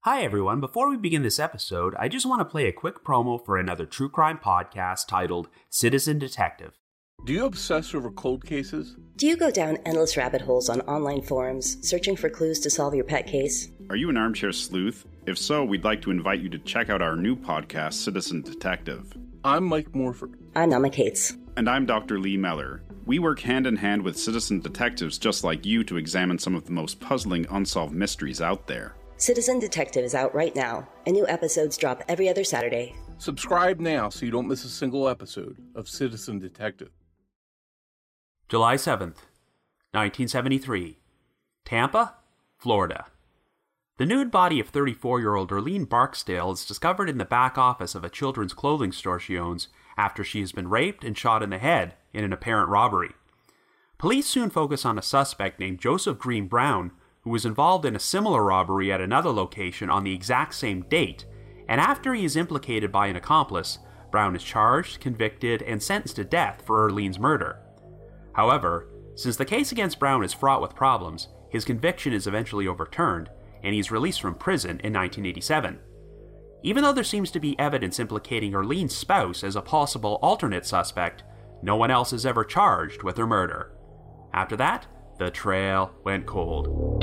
Hi everyone, before we begin this episode, I just want to play a quick promo for another true crime podcast titled Citizen Detective. Do you obsess over cold cases? Do you go down endless rabbit holes on online forums, searching for clues to solve your pet case? Are you an armchair sleuth? If so, we'd like to invite you to check out our new podcast, Citizen Detective. I'm Mike Morford. I'm Nama Cates. And I'm Dr. Lee Meller. We work hand in hand with citizen detectives just like you to examine some of the most puzzling unsolved mysteries out there. Citizen Detective is out right now, and new episodes drop every other Saturday. Subscribe now so you don't miss a single episode of Citizen Detective. July 7th, 1973. Tampa, Florida. The nude body of 34-year-old Erlene Barksdale is discovered in the back office of a children's clothing store she owns after she has been raped and shot in the head in an apparent robbery. Police soon focus on a suspect named Joseph Green Brown, who was involved in a similar robbery at another location on the exact same date, and after he is implicated by an accomplice, Brown is charged, convicted, and sentenced to death for Erlene's murder. However, since the case against Brown is fraught with problems, his conviction is eventually overturned, and he's released from prison in 1987. Even though there seems to be evidence implicating Erlene's spouse as a possible alternate suspect, no one else is ever charged with her murder. After that, the trail went cold.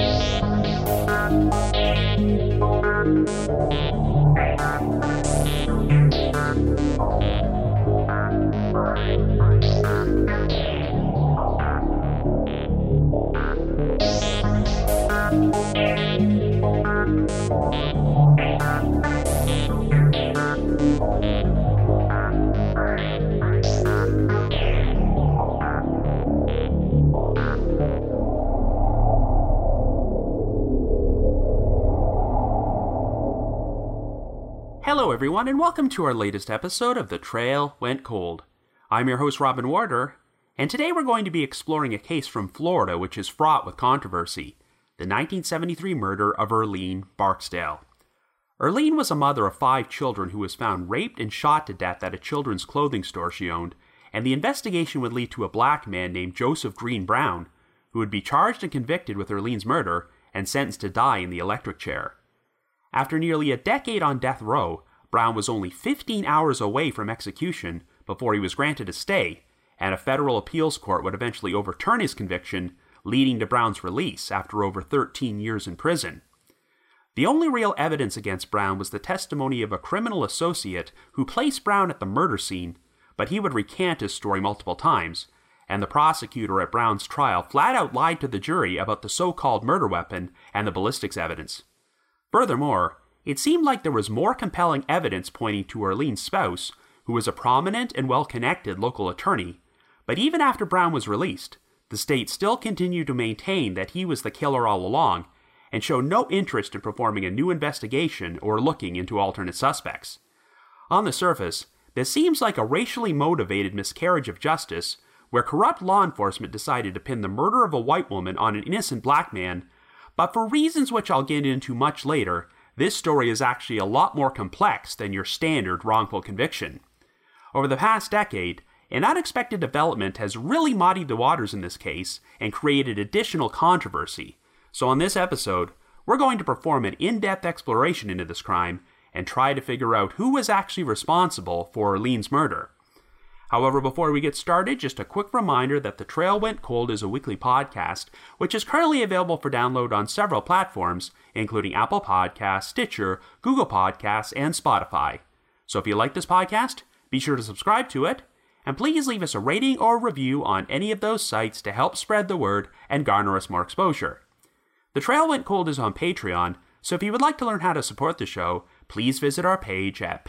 Hello everyone, and welcome to our latest episode of The Trail Went Cold. I'm your host Robin Warder, and today we're going to be exploring a case from Florida which is fraught with controversy, the 1973 murder of Erlene Barksdale. Erlene was a mother of 5 children who was found raped and shot to death at a children's clothing store she owned, and the investigation would lead to a black man named Joseph Green Brown, who would be charged and convicted with Erlene's murder and sentenced to die in the electric chair. After nearly a decade on death row, Brown was only 15 hours away from execution before he was granted a stay, and a federal appeals court would eventually overturn his conviction, leading to Brown's release after over 13 years in prison. The only real evidence against Brown was the testimony of a criminal associate who placed Brown at the murder scene, but he would recant his story multiple times, and the prosecutor at Brown's trial flat out lied to the jury about the so-called murder weapon and the ballistics evidence. Furthermore, it seemed like there was more compelling evidence pointing to Erlene's spouse, who was a prominent and well-connected local attorney, but even after Brown was released, the state still continued to maintain that he was the killer all along, and showed no interest in performing a new investigation or looking into alternate suspects. On the surface, this seems like a racially motivated miscarriage of justice, where corrupt law enforcement decided to pin the murder of a white woman on an innocent black man, but for reasons which I'll get into much later, this story is actually a lot more complex than your standard wrongful conviction. Over the past decade, an unexpected development has really muddied the waters in this case and created additional controversy. So on this episode, we're going to perform an in-depth exploration into this crime and try to figure out who was actually responsible for Erlene's murder. However, before we get started, just a quick reminder that The Trail Went Cold is a weekly podcast, which is currently available for download on several platforms, including Apple Podcasts, Stitcher, Google Podcasts, and Spotify. So if you like this podcast, be sure to subscribe to it, and please leave us a rating or review on any of those sites to help spread the word and garner us more exposure. The Trail Went Cold is on Patreon, so if you would like to learn how to support the show, please visit our page at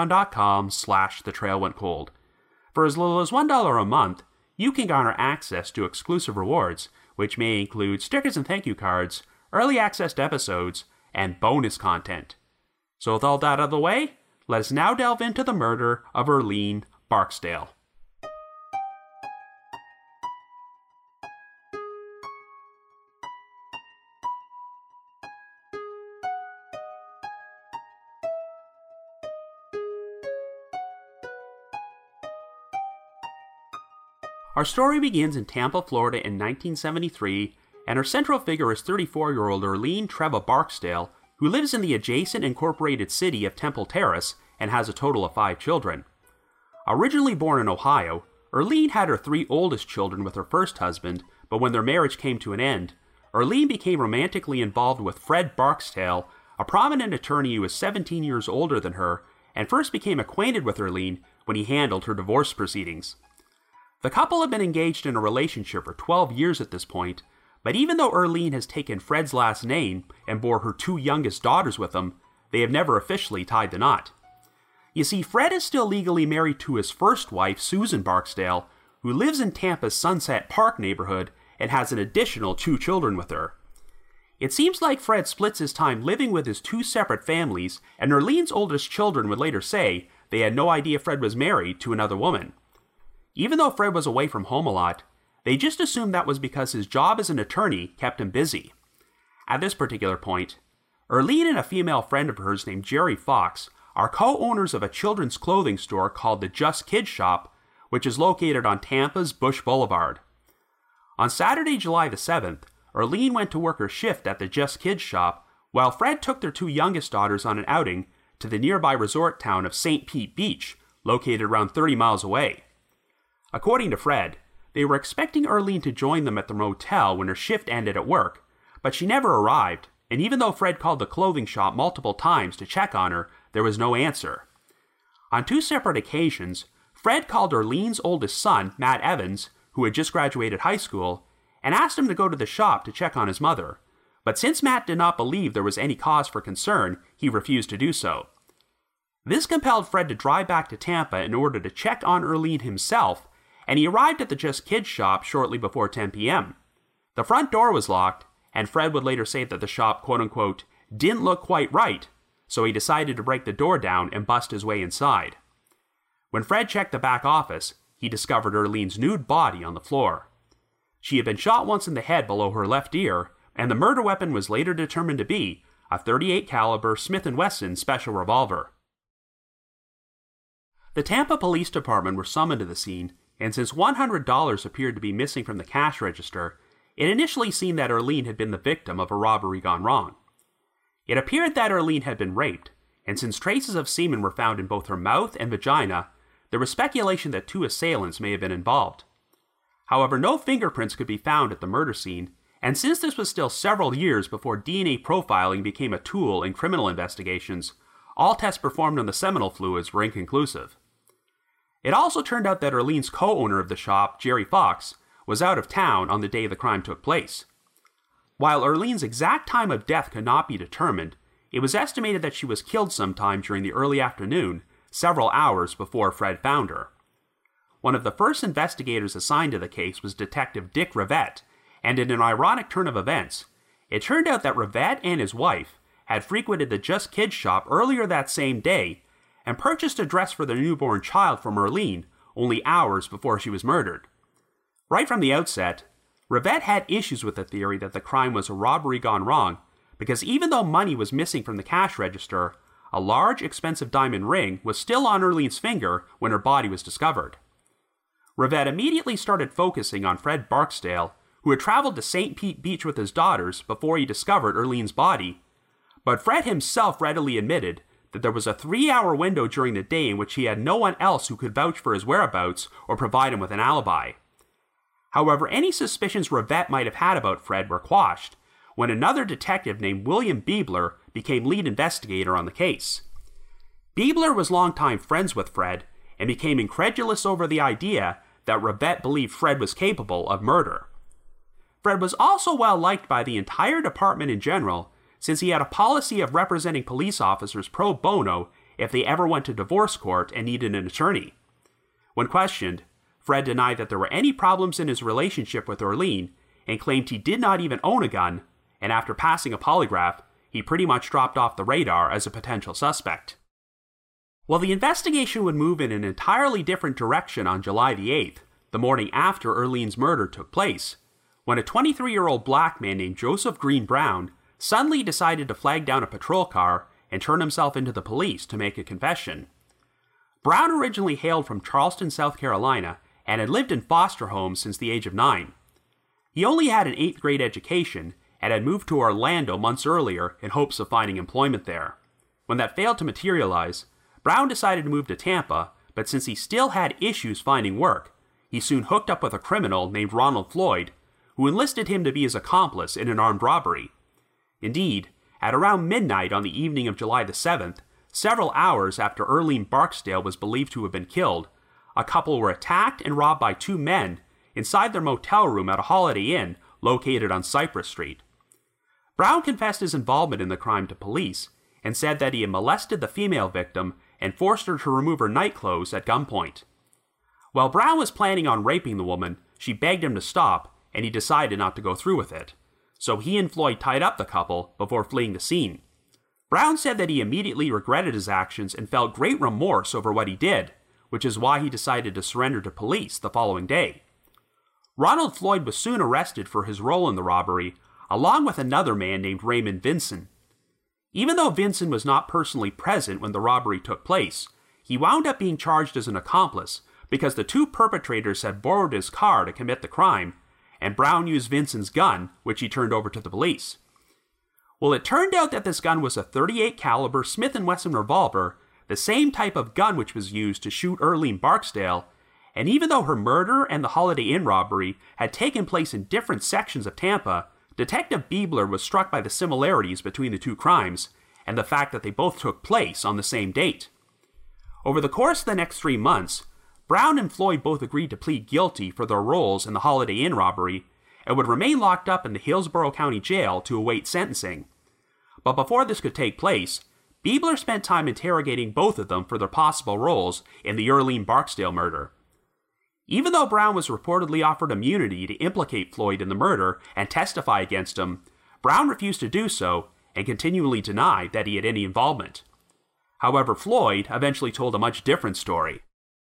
patreon.com/thetrailwentcold. For as little as $1 a month, you can garner access to exclusive rewards, which may include stickers and thank you cards, early access to episodes, and bonus content. So with all that out of the way, let us now delve into the murder of Erlene Barksdale. Our story begins in Tampa, Florida in 1973, and her central figure is 34-year-old Erlene Treva Barksdale, who lives in the adjacent incorporated city of Temple Terrace and has a total of 5 children. Originally born in Ohio, Earlene had her 3 oldest children with her first husband, but when their marriage came to an end, Earlene became romantically involved with Fred Barksdale, a prominent attorney who was 17 years older than her, and first became acquainted with Earlene when he handled her divorce proceedings. The couple have been engaged in a relationship for 12 years at this point, but even though Earlene has taken Fred's last name and bore her 2 youngest daughters with him, they have never officially tied the knot. You see, Fred is still legally married to his first wife, Susan Barksdale, who lives in Tampa's Sunset Park neighborhood and has an additional 2 children with her. It seems like Fred splits his time living with his 2 separate families, and Earlene's oldest children would later say they had no idea Fred was married to another woman. Even though Fred was away from home a lot, they just assumed that was because his job as an attorney kept him busy. At this particular point, Earlene and a female friend of hers named Jerry Fox are co-owners of a children's clothing store called the Just Kids Shop, which is located on Tampa's Bush Boulevard. On Saturday, July the 7th, Earlene went to work her shift at the Just Kids Shop, while Fred took their 2 youngest daughters on an outing to the nearby resort town of St. Pete Beach, located around 30 miles away. According to Fred, they were expecting Earlene to join them at the motel when her shift ended at work, but she never arrived, and even though Fred called the clothing shop multiple times to check on her, there was no answer. On 2 separate occasions, Fred called Earlene's oldest son, Matt Evans, who had just graduated high school, and asked him to go to the shop to check on his mother, but since Matt did not believe there was any cause for concern, he refused to do so. This compelled Fred to drive back to Tampa in order to check on Earlene himself, and he arrived at the Just Kids Shop shortly before 10 p.m. The front door was locked, and Fred would later say that the shop, quote-unquote, didn't look quite right, so he decided to break the door down and bust his way inside. When Fred checked the back office, he discovered Earlene's nude body on the floor. She had been shot once in the head below her left ear, and the murder weapon was later determined to be a .38 caliber Smith & Wesson special revolver. The Tampa Police Department were summoned to the scene, and since $100 appeared to be missing from the cash register, it initially seemed that Earlene had been the victim of a robbery gone wrong. It appeared that Earlene had been raped, and since traces of semen were found in both her mouth and vagina, there was speculation that 2 assailants may have been involved. However, no fingerprints could be found at the murder scene, and since this was still several years before DNA profiling became a tool in criminal investigations, all tests performed on the seminal fluids were inconclusive. It also turned out that Earlene's co-owner of the shop, Jerry Fox, was out of town on the day the crime took place. While Earlene's exact time of death could not be determined, it was estimated that she was killed sometime during the early afternoon, several hours before Fred found her. One of the first investigators assigned to the case was Detective Dick Rivette, and in an ironic turn of events, it turned out that Rivette and his wife had frequented the Just Kids Shop earlier that same day and purchased a dress for their newborn child from Earlene only hours before she was murdered. Right from the outset, Rivette had issues with the theory that the crime was a robbery gone wrong, because even though money was missing from the cash register, a large, expensive diamond ring was still on Earlene's finger when her body was discovered. Rivette immediately started focusing on Fred Barksdale, who had traveled to St. Pete Beach with his daughters before he discovered Earlene's body, but Fred himself readily admitted that there was a 3-hour window during the day in which he had no one else who could vouch for his whereabouts or provide him with an alibi. However, any suspicions Rivette might have had about Fred were quashed when another detective named William Biebler became lead investigator on the case. Biebler was longtime friends with Fred and became incredulous over the idea that Rivette believed Fred was capable of murder. Fred was also well liked by the entire department in general, since he had a policy of representing police officers pro bono if they ever went to divorce court and needed an attorney. When questioned, Fred denied that there were any problems in his relationship with Earlene and claimed he did not even own a gun, and after passing a polygraph, he pretty much dropped off the radar as a potential suspect. Well, the investigation would move in an entirely different direction on July the 8th, the morning after Earlene's murder took place, when a 23-year-old black man named Joseph Green Brown suddenly decided to flag down a patrol car and turn himself into the police to make a confession. Brown originally hailed from Charleston, South Carolina, and had lived in foster homes since the age of 9. He only had an 8th grade education, and had moved to Orlando months earlier in hopes of finding employment there. When that failed to materialize, Brown decided to move to Tampa, but since he still had issues finding work, he soon hooked up with a criminal named Ronald Floyd, who enlisted him to be his accomplice in an armed robbery. Indeed, at around midnight on the evening of July the 7th, several hours after Earlene Barksdale was believed to have been killed, a couple were attacked and robbed by two men inside their motel room at a Holiday Inn located on Cypress Street. Brown confessed his involvement in the crime to police and said that he had molested the female victim and forced her to remove her nightclothes at gunpoint. While Brown was planning on raping the woman, she begged him to stop, and he decided not to go through with it. So he and Floyd tied up the couple before fleeing the scene. Brown said that he immediately regretted his actions and felt great remorse over what he did, which is why he decided to surrender to police the following day. Ronald Floyd was soon arrested for his role in the robbery, along with another man named Raymond Vinson. Even though Vinson was not personally present when the robbery took place, he wound up being charged as an accomplice because the two perpetrators had borrowed his car to commit the crime, and Brown used Vinson's gun, which he turned over to the police. Well, it turned out that this gun was a .38 caliber Smith & Wesson revolver, the same type of gun which was used to shoot Earlene Barksdale, and even though her murder and the Holiday Inn robbery had taken place in different sections of Tampa, Detective Biebler was struck by the similarities between the two crimes, and the fact that they both took place on the same date. Over the course of the next 3 months, Brown and Floyd both agreed to plead guilty for their roles in the Holiday Inn robbery, and would remain locked up in the Hillsborough County Jail to await sentencing. But before this could take place, Biebler spent time interrogating both of them for their possible roles in the Earlene Barksdale murder. Even though Brown was reportedly offered immunity to implicate Floyd in the murder and testify against him, Brown refused to do so and continually denied that he had any involvement. However, Floyd eventually told a much different story.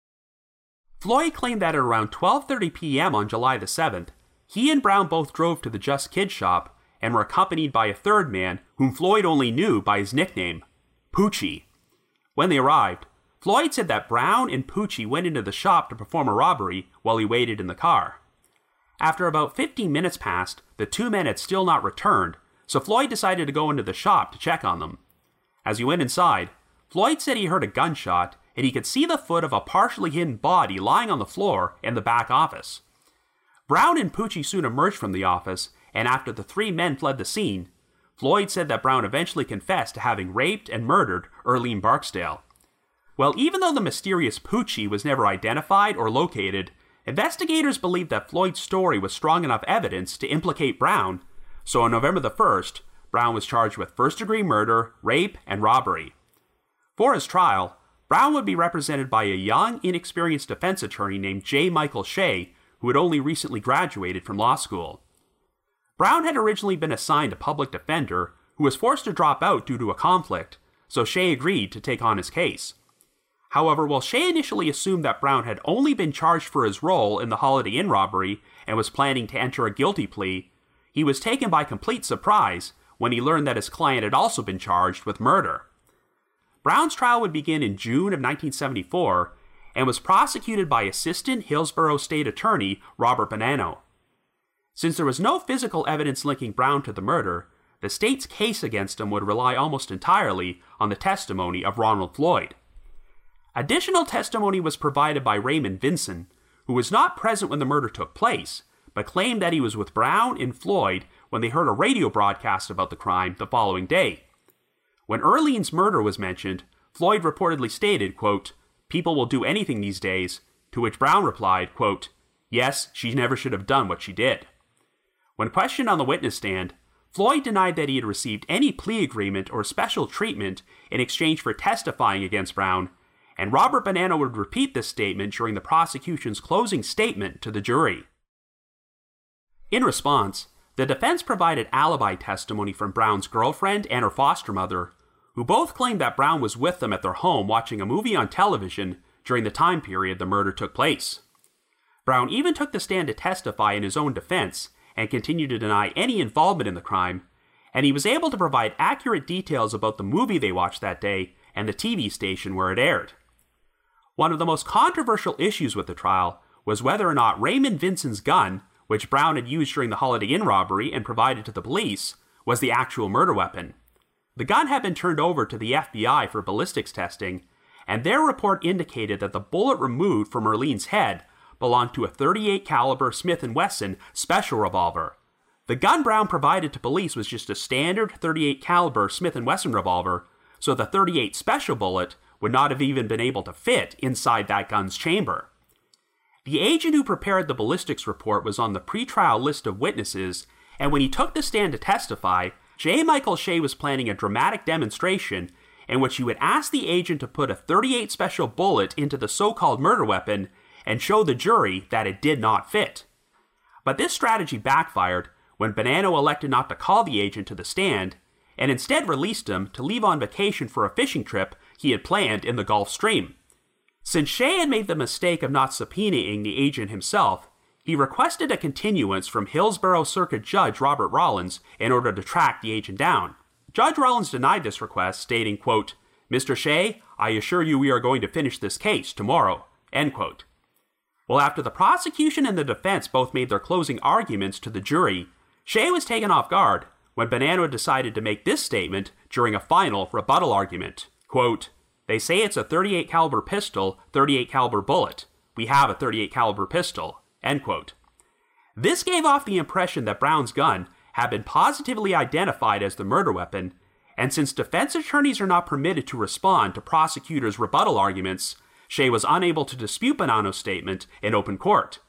Floyd claimed that at around 12:30 p.m. on July the 7th, he and Brown both drove to the Just Kids shop and were accompanied by a third man whom Floyd only knew by his nickname, Poochie. When they arrived, Floyd said that Brown and Poochie went into the shop to perform a robbery while he waited in the car. After about 15 minutes passed, the two men had still not returned, so Floyd decided to go into the shop to check on them. As he went inside, Floyd said he heard a gunshot and he could see the foot of a partially hidden body lying on the floor in the back office. Brown and Poochie soon emerged from the office, and after the three men fled the scene, Floyd said that Brown eventually confessed to having raped and murdered Earlene Barksdale. Well, even though the mysterious Poochie was never identified or located, investigators believed that Floyd's story was strong enough evidence to implicate Brown, so on November the 1st, Brown was charged with first-degree murder, rape, and robbery. For his trial, Brown would be represented by a young, inexperienced defense attorney named J. Michael Shea, who had only recently graduated from law school. Brown had originally been assigned a public defender who was forced to drop out due to a conflict, so Shea agreed to take on his case. However, while Shea initially assumed that Brown had only been charged for his role in the Holiday Inn robbery and was planning to enter a guilty plea, he was taken by complete surprise when he learned that his client had also been charged with murder. Brown's trial would begin in June of 1974 and was prosecuted by Assistant Hillsborough State Attorney Robert Bonanno. Since there was no physical evidence linking Brown to the murder, the state's case against him would rely almost entirely on the testimony of Ronald Floyd. Additional testimony was provided by Raymond Vinson, who was not present when the murder took place, but claimed that he was with Brown and Floyd when they heard a radio broadcast about the crime the following day. When Earlene's murder was mentioned, Floyd reportedly stated, quote, "People will do anything these days," to which Brown replied, quote, "Yes, she never should have done what she did." When questioned on the witness stand, Floyd denied that he had received any plea agreement or special treatment in exchange for testifying against Brown, and Robert Bonanno would repeat this statement during the prosecution's closing statement to the jury. In response, the defense provided alibi testimony from Brown's girlfriend and her foster mother, who both claimed that Brown was with them at their home watching a movie on television during the time period the murder took place. Brown even took the stand to testify in his own defense and continued to deny any involvement in the crime, and he was able to provide accurate details about the movie they watched that day and the TV station where it aired. One of the most controversial issues with the trial was whether or not Raymond Vinson's gun, which Brown had used during the Holiday Inn robbery and provided to the police, was the actual murder weapon. The gun had been turned over to the FBI for ballistics testing, and their report indicated that the bullet removed from Merlene's head belonged to a .38 caliber Smith & Wesson special revolver. The gun Brown provided to police was just a standard .38 caliber Smith & Wesson revolver, so the .38 special bullet would not have even been able to fit inside that gun's chamber. The agent who prepared the ballistics report was on the pretrial list of witnesses, and when he took the stand to testify, J. Michael Shea was planning a dramatic demonstration in which he would ask the agent to put a .38 special bullet into the so-called murder weapon and show the jury that it did not fit. But this strategy backfired when Bonanno elected not to call the agent to the stand, and instead released him to leave on vacation for a fishing trip he had planned in the Gulf Stream. Since Shea had made the mistake of not subpoenaing the agent himself, he requested a continuance from Hillsborough Circuit Judge Robert Rollins in order to track the agent down. Judge Rollins denied this request, stating, quote, "Mr. Shea, I assure you we are going to finish this case tomorrow," end quote. Well, after the prosecution and the defense both made their closing arguments to the jury, Shea was taken off guard when Bonanno decided to make this statement during a final rebuttal argument. Quote, "They say it's a .38 caliber pistol, .38 caliber bullet. We have a .38 caliber pistol," end quote. This gave off the impression that Brown's gun had been positively identified as the murder weapon, and since defense attorneys are not permitted to respond to prosecutors' rebuttal arguments, Shea was unable to dispute Bonanno's statement in open court.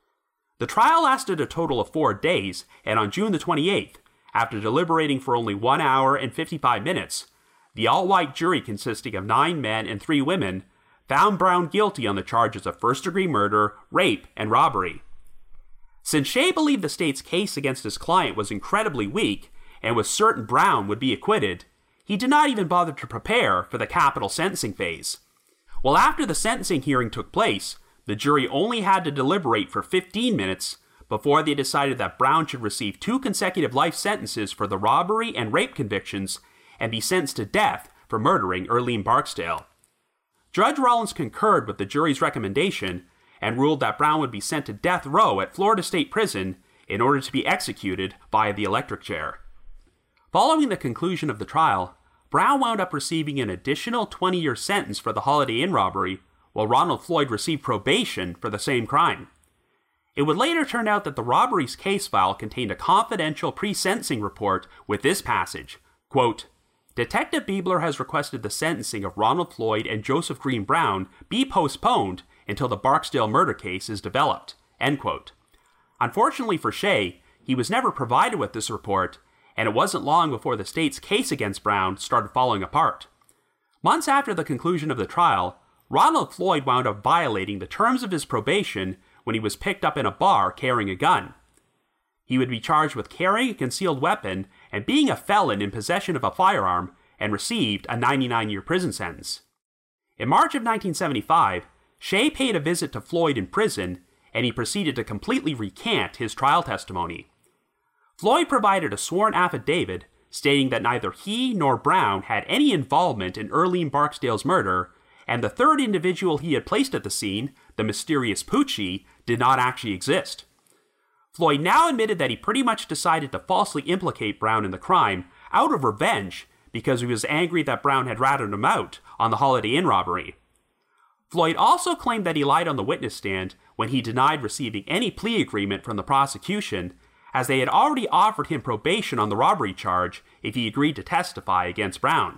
The trial lasted a total of 4 days, and on June the 28th, after deliberating for only 1 hour and 55 minutes, the all-white jury consisting of 9 men and 3 women found Brown guilty on the charges of first-degree murder, rape, and robbery. Since Shea believed the state's case against his client was incredibly weak and was certain Brown would be acquitted, he did not even bother to prepare for the capital sentencing phase. Well, after the sentencing hearing took place, the jury only had to deliberate for 15 minutes before they decided that Brown should receive 2 consecutive life sentences for the robbery and rape convictions and be sentenced to death for murdering Earlene Barksdale. Judge Rollins concurred with the jury's recommendation and ruled that Brown would be sent to death row at Florida State Prison in order to be executed via the electric chair. Following the conclusion of the trial, Brown wound up receiving an additional 20-year sentence for the Holiday Inn robbery, while Ronald Floyd received probation for the same crime. It would later turn out that the robbery's case file contained a confidential pre-sentencing report with this passage, quote, "Detective Biebler has requested the sentencing of Ronald Floyd and Joseph Green Brown be postponed until the Barksdale murder case is developed," end quote. Unfortunately for Shea, he was never provided with this report, and it wasn't long before the state's case against Brown started falling apart. Months after the conclusion of the trial, Ronald Floyd wound up violating the terms of his probation when he was picked up in a bar carrying a gun. He would be charged with carrying a concealed weapon and being a felon in possession of a firearm, and received a 99-year prison sentence. In March of 1975, Shea paid a visit to Floyd in prison, and he proceeded to completely recant his trial testimony. Floyd provided a sworn affidavit stating that neither he nor Brown had any involvement in Earlene Barksdale's murder, and the third individual he had placed at the scene, the mysterious Poochie, did not actually exist. Floyd now admitted that he pretty much decided to falsely implicate Brown in the crime out of revenge because he was angry that Brown had ratted him out on the Holiday Inn robbery. Floyd also claimed that he lied on the witness stand when he denied receiving any plea agreement from the prosecution, as they had already offered him probation on the robbery charge if he agreed to testify against Brown.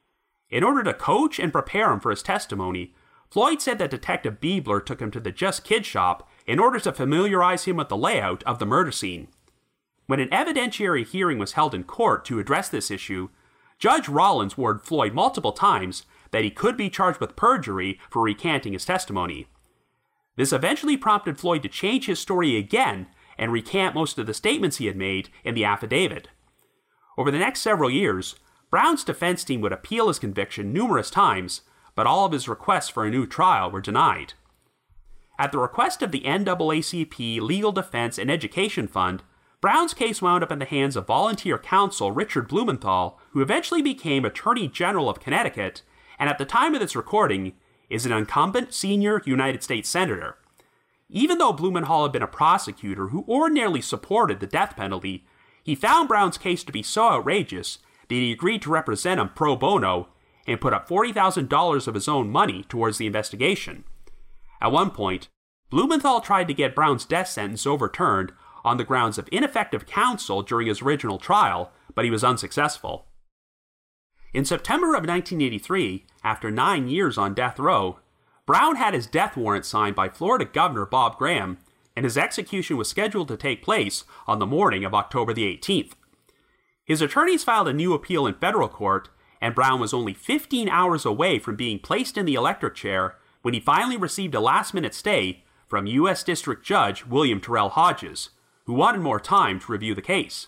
In order to coach and prepare him for his testimony, Floyd said that Detective Biebler took him to the Just Kid shop in order to familiarize him with the layout of the murder scene. When an evidentiary hearing was held in court to address this issue, Judge Rollins warned Floyd multiple times that he could be charged with perjury for recanting his testimony. This eventually prompted Floyd to change his story again and recant most of the statements he had made in the affidavit. Over the next several years, Brown's defense team would appeal his conviction numerous times, but all of his requests for a new trial were denied. At the request of the NAACP Legal Defense and Education Fund, Brown's case wound up in the hands of volunteer counsel Richard Blumenthal, who eventually became Attorney General of Connecticut, and at the time of this recording, is an incumbent senior United States Senator. Even though Blumenthal had been a prosecutor who ordinarily supported the death penalty, he found Brown's case to be so outrageous that he agreed to represent him pro bono and put up $40,000 of his own money towards the investigation. At one point, Blumenthal tried to get Brown's death sentence overturned on the grounds of ineffective counsel during his original trial, but he was unsuccessful. In September of 1983, after 9 years on death row, Brown had his death warrant signed by Florida Governor Bob Graham, and his execution was scheduled to take place on the morning of October the 18th. His attorneys filed a new appeal in federal court, and Brown was only 15 hours away from being placed in the electric chair when he finally received a last-minute stay from U.S. District Judge William Terrell Hodges, who wanted more time to review the case.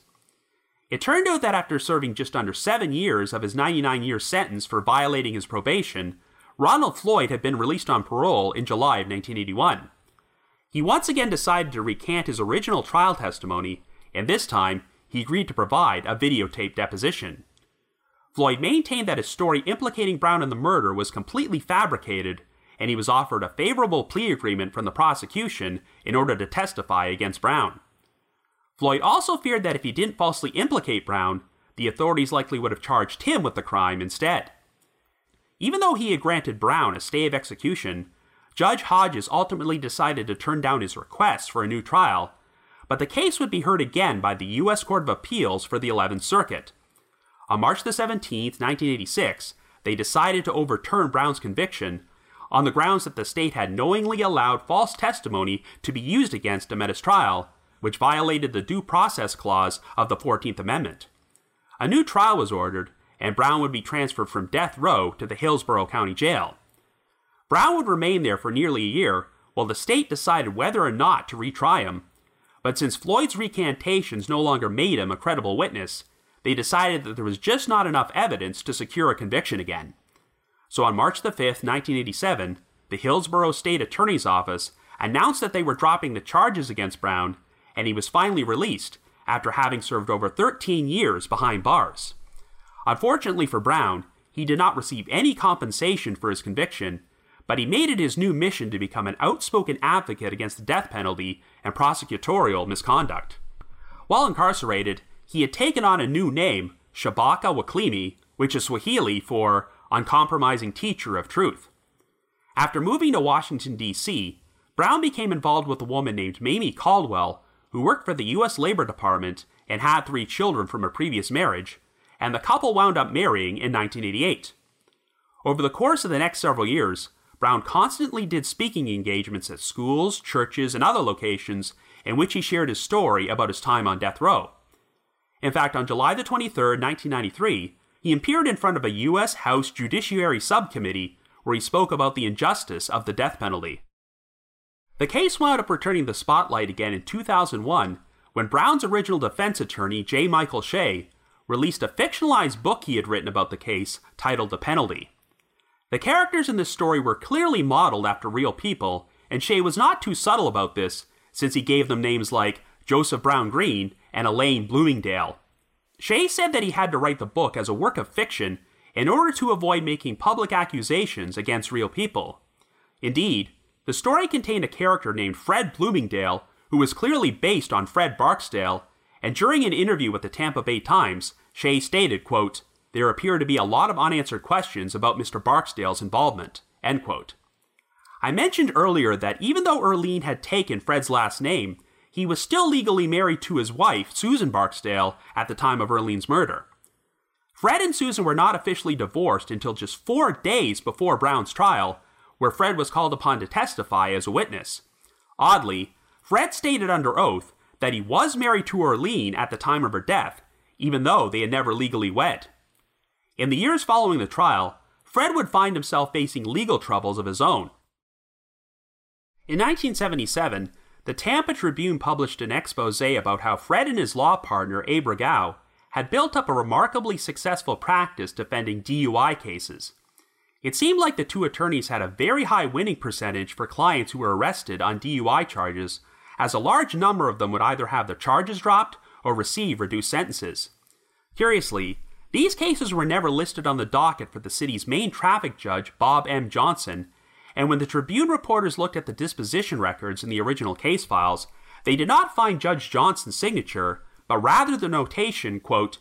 It turned out that after serving just under 7 years of his 99-year sentence for violating his probation, Ronald Floyd had been released on parole in July of 1981. He once again decided to recant his original trial testimony, and this time he agreed to provide a videotaped deposition. Floyd maintained that his story implicating Brown in the murder was completely fabricated, and he was offered a favorable plea agreement from the prosecution in order to testify against Brown. Floyd also feared that if he didn't falsely implicate Brown, the authorities likely would have charged him with the crime instead. Even though he had granted Brown a stay of execution, Judge Hodges ultimately decided to turn down his request for a new trial, but the case would be heard again by the U.S. Court of Appeals for the 11th Circuit. On March the 17th, 1986, they decided to overturn Brown's conviction on the grounds that the state had knowingly allowed false testimony to be used against him at his trial, which violated the Due Process Clause of the 14th Amendment. A new trial was ordered, and Brown would be transferred from death row to the Hillsborough County Jail. Brown would remain there for nearly a year while the state decided whether or not to retry him, but since Floyd's recantations no longer made him a credible witness, they decided that there was just not enough evidence to secure a conviction again. So on March the 5th, 1987, the Hillsborough State Attorney's Office announced that they were dropping the charges against Brown, and he was finally released after having served over 13 years behind bars. Unfortunately for Brown, he did not receive any compensation for his conviction, but he made it his new mission to become an outspoken advocate against the death penalty and prosecutorial misconduct. While incarcerated, he had taken on a new name, Shabaka Waklimi, which is Swahili for uncompromising teacher of truth. After moving to Washington, D.C., Brown became involved with a woman named Mamie Caldwell, who worked for the U.S. Labor Department and had 3 children from a previous marriage, and the couple wound up marrying in 1988. Over the course of the next several years, Brown constantly did speaking engagements at schools, churches, and other locations in which he shared his story about his time on death row. In fact, on July the 23rd, 1993, he appeared in front of a U.S. House Judiciary Subcommittee where he spoke about the injustice of the death penalty. The case wound up returning the spotlight again in 2001 when Brown's original defense attorney, J. Michael Shea, released a fictionalized book he had written about the case titled The Penalty. The characters in this story were clearly modeled after real people, and Shea was not too subtle about this since he gave them names like Joseph Brown Green and Elaine Bloomingdale. Shea said that he had to write the book as a work of fiction in order to avoid making public accusations against real people. Indeed, the story contained a character named Fred Bloomingdale who was clearly based on Fred Barksdale, and during an interview with the Tampa Bay Times, Shea stated, quote, "There appear to be a lot of unanswered questions about Mr. Barksdale's involvement," end quote. I mentioned earlier that even though Earlene had taken Fred's last name, he was still legally married to his wife, Susan Barksdale, at the time of Earlene's murder. Fred and Susan were not officially divorced until just 4 days before Brown's trial, where Fred was called upon to testify as a witness. Oddly, Fred stated under oath that he was married to Earlene at the time of her death, even though they had never legally wed. In the years following the trial, Fred would find himself facing legal troubles of his own. In 1977, the Tampa Tribune published an expose about how Fred and his law partner, Abe Regau, had built up a remarkably successful practice defending DUI cases. It seemed like the two attorneys had a very high winning percentage for clients who were arrested on DUI charges, as a large number of them would either have their charges dropped or receive reduced sentences. Curiously, these cases were never listed on the docket for the city's main traffic judge, Bob M. Johnson, and when the Tribune reporters looked at the disposition records in the original case files, they did not find Judge Johnson's signature, but rather the notation, quote,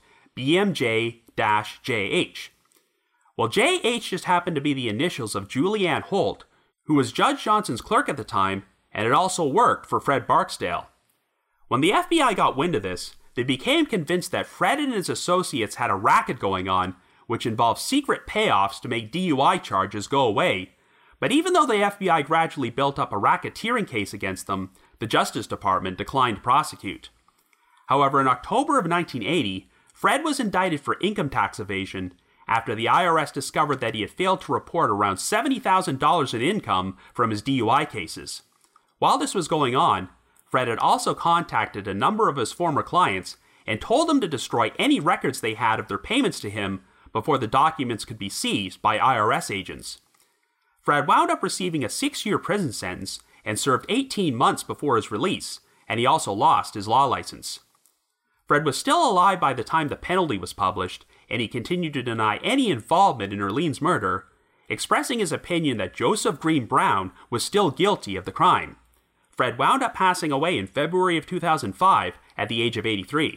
BMJ-JH. Well, JH just happened to be the initials of Julianne Holt, who was Judge Johnson's clerk at the time, and had also worked for Fred Barksdale. When the FBI got wind of this, they became convinced that Fred and his associates had a racket going on, which involved secret payoffs to make DUI charges go away. But even though the FBI gradually built up a racketeering case against them, the Justice Department declined to prosecute. However, in October of 1980, Fred was indicted for income tax evasion after the IRS discovered that he had failed to report around $70,000 in income from his DUI cases. While this was going on, Fred had also contacted a number of his former clients and told them to destroy any records they had of their payments to him before the documents could be seized by IRS agents. Fred wound up receiving a 6-year prison sentence and served 18 months before his release, and he also lost his law license. Fred was still alive by the time the penalty was published, and he continued to deny any involvement in Earlene's murder, expressing his opinion that Joseph Green Brown was still guilty of the crime. Fred wound up passing away in February of 2005 at the age of 83.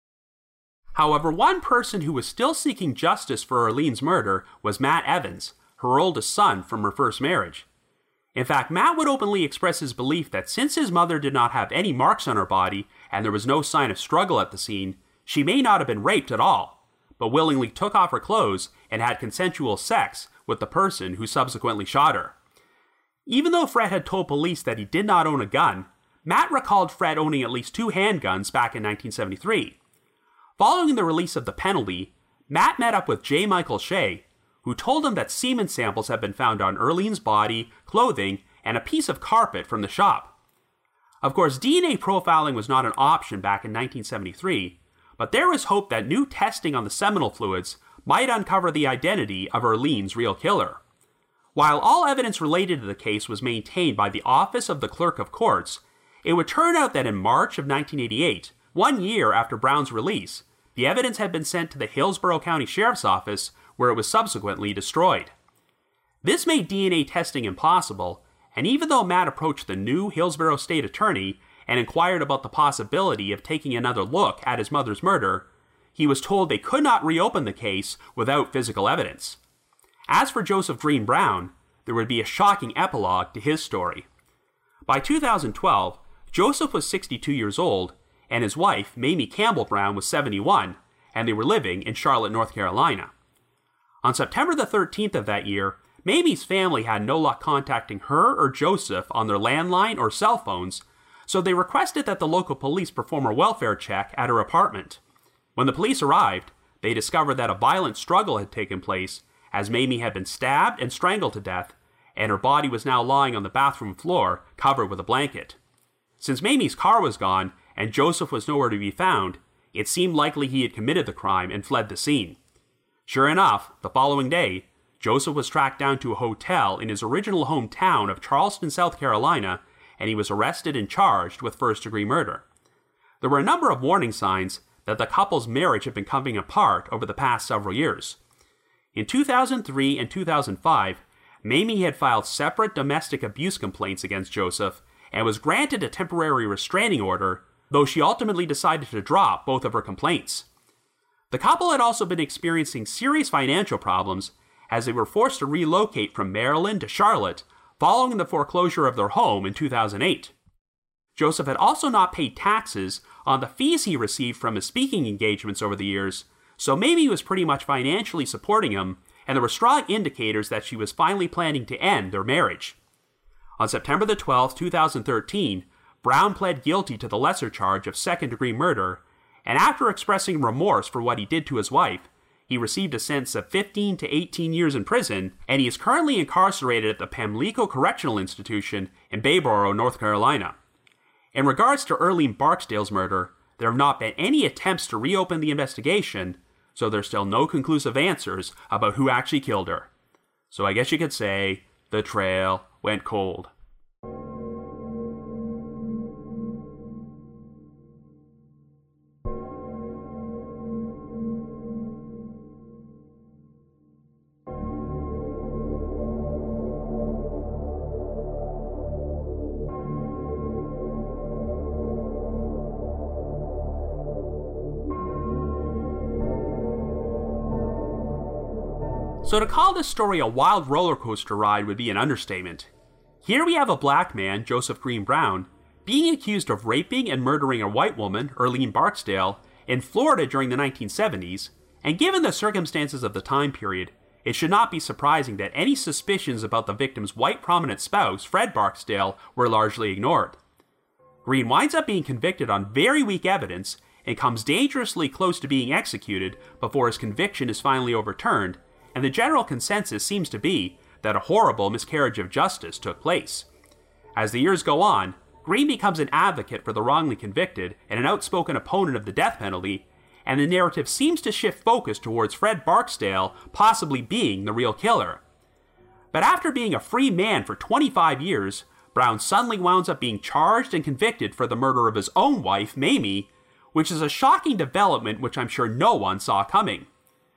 However, one person who was still seeking justice for Earlene's murder was Matt Evans, her oldest son from her first marriage. In fact, Matt would openly express his belief that since his mother did not have any marks on her body and there was no sign of struggle at the scene, she may not have been raped at all, but willingly took off her clothes and had consensual sex with the person who subsequently shot her. Even though Fred had told police that he did not own a gun, Matt recalled Fred owning at least 2 handguns back in 1973. Following the release of the penalty, Matt met up with J. Michael Shea, who told him that semen samples had been found on Earlene's body, clothing, and a piece of carpet from the shop. Of course, DNA profiling was not an option back in 1973, but there was hope that new testing on the seminal fluids might uncover the identity of Earlene's real killer. While all evidence related to the case was maintained by the Office of the Clerk of Courts, it would turn out that in March of 1988, 1 year after Brown's release, the evidence had been sent to the Hillsborough County Sheriff's Office, where it was subsequently destroyed. This made DNA testing impossible, and even though Matt approached the new Hillsborough State Attorney and inquired about the possibility of taking another look at his mother's murder, he was told they could not reopen the case without physical evidence. As for Joseph Green Brown, there would be a shocking epilogue to his story. By 2012, Joseph was 62 years old, and his wife, Mamie Campbell Brown, was 71, and they were living in Charlotte, North Carolina. On September the 13th of that year, Mamie's family had no luck contacting her or Joseph on their landline or cell phones, so they requested that the local police perform a welfare check at her apartment. When the police arrived, they discovered that a violent struggle had taken place, as Mamie had been stabbed and strangled to death, and her body was now lying on the bathroom floor, covered with a blanket. Since Mamie's car was gone, and Joseph was nowhere to be found, it seemed likely he had committed the crime and fled the scene. Sure enough, the following day, Joseph was tracked down to a hotel in his original hometown of Charleston, South Carolina, and he was arrested and charged with first-degree murder. There were a number of warning signs that the couple's marriage had been coming apart over the past several years. In 2003 and 2005, Mamie had filed separate domestic abuse complaints against Joseph and was granted a temporary restraining order, though she ultimately decided to drop both of her complaints. The couple had also been experiencing serious financial problems as they were forced to relocate from Maryland to Charlotte following the foreclosure of their home in 2008. Joseph had also not paid taxes on the fees he received from his speaking engagements over the years, so Mamie was pretty much financially supporting him, and there were strong indicators that she was finally planning to end their marriage. On September the 12th, 2013, Brown pled guilty to the lesser charge of second-degree murder, and after expressing remorse for what he did to his wife, he received a sentence of 15 to 18 years in prison, and he is currently incarcerated at the Pamlico Correctional Institution in Bayboro, North Carolina. In regards to Earlene Barksdale's murder, there have not been any attempts to reopen the investigation, so there's still no conclusive answers about who actually killed her. So I guess you could say, the trail went cold. So to call this story a wild roller coaster ride would be an understatement. Here we have a black man, Joseph Green Brown, being accused of raping and murdering a white woman, Earlene Barksdale, in Florida during the 1970s, and given the circumstances of the time period, it should not be surprising that any suspicions about the victim's white prominent spouse, Fred Barksdale, were largely ignored. Green winds up being convicted on very weak evidence and comes dangerously close to being executed before his conviction is finally overturned, and the general consensus seems to be that a horrible miscarriage of justice took place. As the years go on, Green becomes an advocate for the wrongly convicted and an outspoken opponent of the death penalty, and the narrative seems to shift focus towards Fred Barksdale possibly being the real killer. But after being a free man for 25 years, Brown suddenly wounds up being charged and convicted for the murder of his own wife, Mamie, which is a shocking development which I'm sure no one saw coming.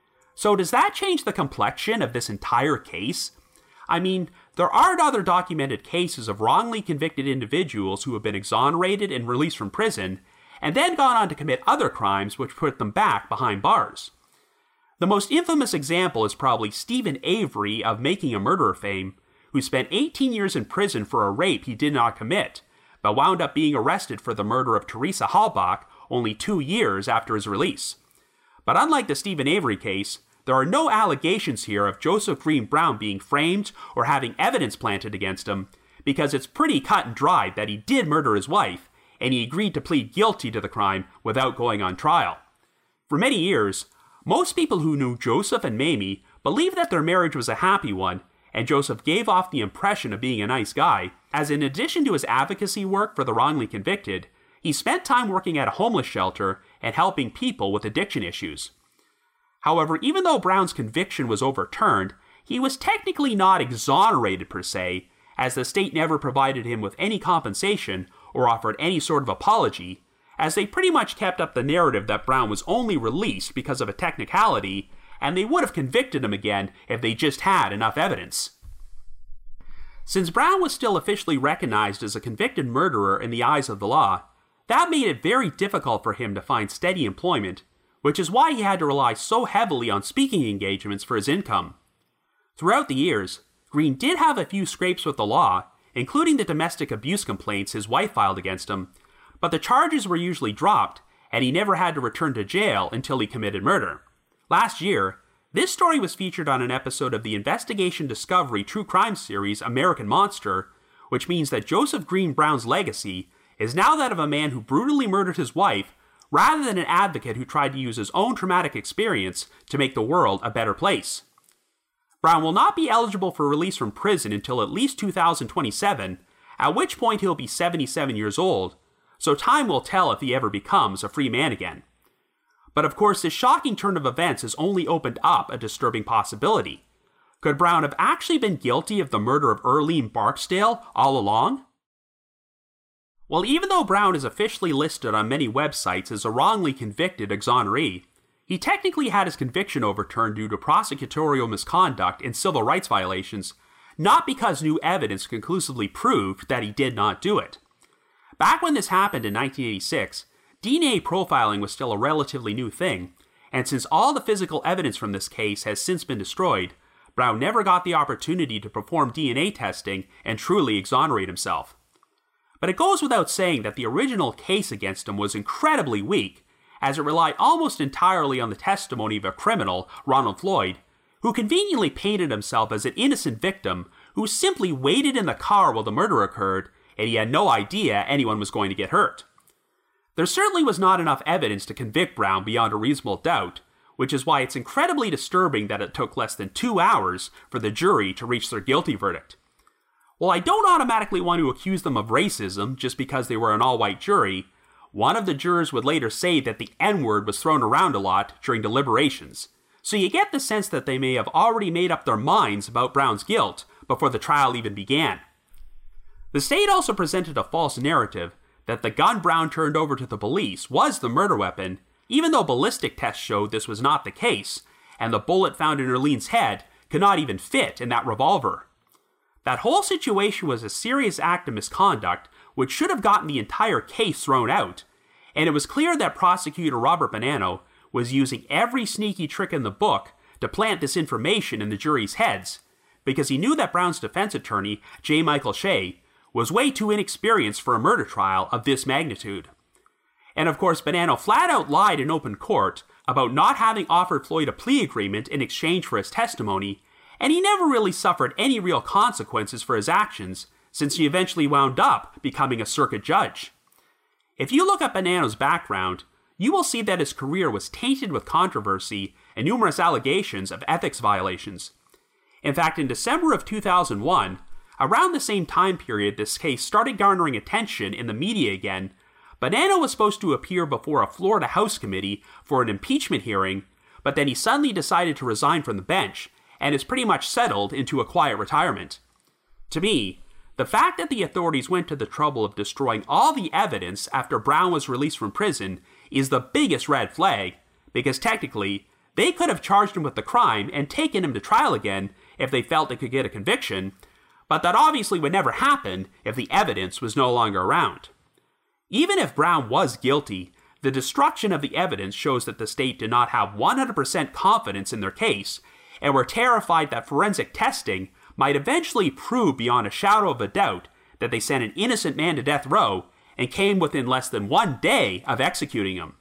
So does that change the complexion of this entire case? I mean, there aren't other documented cases of wrongly convicted individuals who have been exonerated and released from prison, and then gone on to commit other crimes which put them back behind bars. The most infamous example is probably Stephen Avery of Making a Murderer fame, who spent 18 years in prison for a rape he did not commit, but wound up being arrested for the murder of Teresa Halbach only 2 years after his release. But unlike the Stephen Avery case, there are no allegations here of Joseph Green Brown being framed or having evidence planted against him, because it's pretty cut and dried that he did murder his wife, and he agreed to plead guilty to the crime without going on trial. For many years, most people who knew Joseph and Mamie believed that their marriage was a happy one, and Joseph gave off the impression of being a nice guy, as in addition to his advocacy work for the wrongly convicted, he spent time working at a homeless shelter and helping people with addiction issues. However, even though Brown's conviction was overturned, he was technically not exonerated per se, as the state never provided him with any compensation or offered any sort of apology, as they pretty much kept up the narrative that Brown was only released because of a technicality, and they would have convicted him again if they just had enough evidence. Since Brown was still officially recognized as a convicted murderer in the eyes of the law, that made it very difficult for him to find steady employment, which is why he had to rely so heavily on speaking engagements for his income. Throughout the years, Green did have a few scrapes with the law, including the domestic abuse complaints his wife filed against him, but the charges were usually dropped, and he never had to return to jail until he committed murder. Last year, this story was featured on an episode of the Investigation Discovery true crime series American Monster, which means that Joseph Green Brown's legacy is now that of a man who brutally murdered his wife, rather than an advocate who tried to use his own traumatic experience to make the world a better place. Brown will not be eligible for release from prison until at least 2027, at which point he'll be 77 years old, so time will tell if he ever becomes a free man again. But of course, this shocking turn of events has only opened up a disturbing possibility. Could Brown have actually been guilty of the murder of Earlene Barksdale all along? Well, even though Brown is officially listed on many websites as a wrongly convicted exoneree, he technically had his conviction overturned due to prosecutorial misconduct and civil rights violations, not because new evidence conclusively proved that he did not do it. Back when this happened in 1986, DNA profiling was still a relatively new thing, and since all the physical evidence from this case has since been destroyed, Brown never got the opportunity to perform DNA testing and truly exonerate himself. But it goes without saying that the original case against him was incredibly weak, as it relied almost entirely on the testimony of a criminal, Ronald Floyd, who conveniently painted himself as an innocent victim who simply waited in the car while the murder occurred, and he had no idea anyone was going to get hurt. There certainly was not enough evidence to convict Brown beyond a reasonable doubt, which is why it's incredibly disturbing that it took less than 2 hours for the jury to reach their guilty verdict. While I don't automatically want to accuse them of racism just because they were an all-white jury, one of the jurors would later say that the N-word was thrown around a lot during deliberations, so you get the sense that they may have already made up their minds about Brown's guilt before the trial even began. The state also presented a false narrative that the gun Brown turned over to the police was the murder weapon, even though ballistic tests showed this was not the case, and the bullet found in Earlene's head could not even fit in that revolver. That whole situation was a serious act of misconduct which should have gotten the entire case thrown out, and it was clear that prosecutor Robert Bonanno was using every sneaky trick in the book to plant this information in the jury's heads, because he knew that Brown's defense attorney, J. Michael Shea, was way too inexperienced for a murder trial of this magnitude. And of course, Bonanno flat out lied in open court about not having offered Floyd a plea agreement in exchange for his testimony, and he never really suffered any real consequences for his actions, since he eventually wound up becoming a circuit judge. If you look at Bonanno's background, you will see that his career was tainted with controversy and numerous allegations of ethics violations. In fact, in December of 2001, around the same time period this case started garnering attention in the media again, Bonanno was supposed to appear before a Florida House committee for an impeachment hearing, but then he suddenly decided to resign from the bench and is pretty much settled into a quiet retirement. To me, the fact that the authorities went to the trouble of destroying all the evidence after Brown was released from prison is the biggest red flag, because technically, they could have charged him with the crime and taken him to trial again if they felt they could get a conviction, but that obviously would never happen if the evidence was no longer around. Even if Brown was guilty, the destruction of the evidence shows that the state did not have 100% confidence in their case, and were terrified that forensic testing might eventually prove beyond a shadow of a doubt that they sent an innocent man to death row and came within less than 1 day of executing him.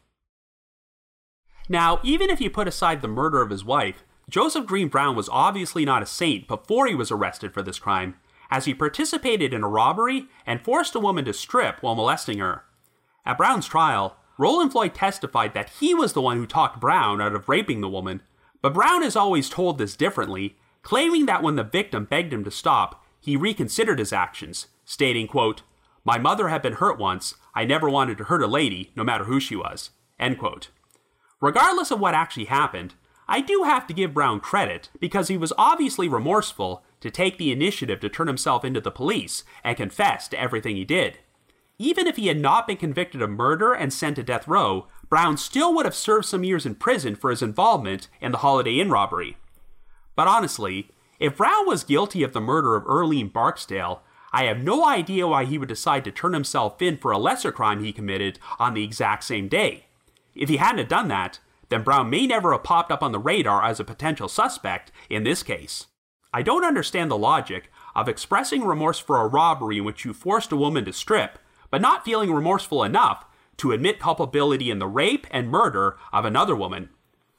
Now, even if you put aside the murder of his wife, Joseph Green Brown was obviously not a saint before he was arrested for this crime, as he participated in a robbery and forced a woman to strip while molesting her. At Brown's trial, Roland Floyd testified that he was the one who talked Brown out of raping the woman, but Brown has always told this differently, claiming that when the victim begged him to stop, he reconsidered his actions, stating, quote, "My mother had been hurt once. I never wanted to hurt a lady, no matter who she was," end quote. Regardless of what actually happened, I do have to give Brown credit because he was obviously remorseful to take the initiative to turn himself into the police and confess to everything he did. Even if he had not been convicted of murder and sent to death row, Brown still would have served some years in prison for his involvement in the Holiday Inn robbery. But honestly, if Brown was guilty of the murder of Earlene Barksdale, I have no idea why he would decide to turn himself in for a lesser crime he committed on the exact same day. If he hadn't done that, then Brown may never have popped up on the radar as a potential suspect in this case. I don't understand the logic of expressing remorse for a robbery in which you forced a woman to strip, but not feeling remorseful enough to admit culpability in the rape and murder of another woman.